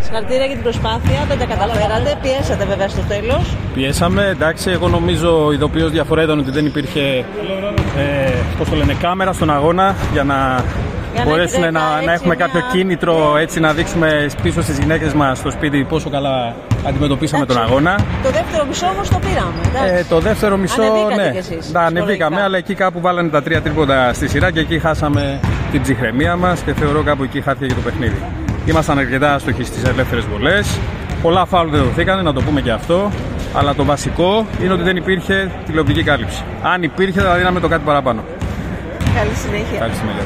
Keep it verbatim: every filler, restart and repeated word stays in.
Συγχαρητήρια για την προσπάθεια, δεν τα καταφέρατε. Πιέσατε βέβαια στο τέλος. Πιέσαμε, εντάξει. Εγώ νομίζω η ειδοποιώς διαφορά ήταν ότι δεν υπήρχε ε, πώς το λένε, κάμερα στον αγώνα για να. Για μπορέσουμε να, να, να έχουμε μια... κάποιο κίνητρο, έτσι να δείξουμε πίσω στις γυναίκες μας στο σπίτι πόσο καλά αντιμετωπίσαμε εντάξει. τον αγώνα. Το δεύτερο μισό όμως το πήραμε. Ε, το δεύτερο μισό, ναι, εσείς, να ανεβήκαμε, αλλά εκεί κάπου βάλανε τα τρία τρίποτα στη σειρά και εκεί χάσαμε την ψυχραιμία μας και θεωρώ κάπου εκεί χάθηκε και το παιχνίδι. Ήμασταν αρκετά άστοχοι στις ελεύθερες βολές. Πολλά φάουλ δεν δοθήκανε, να το πούμε και αυτό. Αλλά το βασικό είναι ότι δεν υπήρχε τηλεοπτική κάλυψη. Αν υπήρχε, θα δίναμε το κάτι παραπάνω. Καλή συνέχεια. Καλή συνέχεια.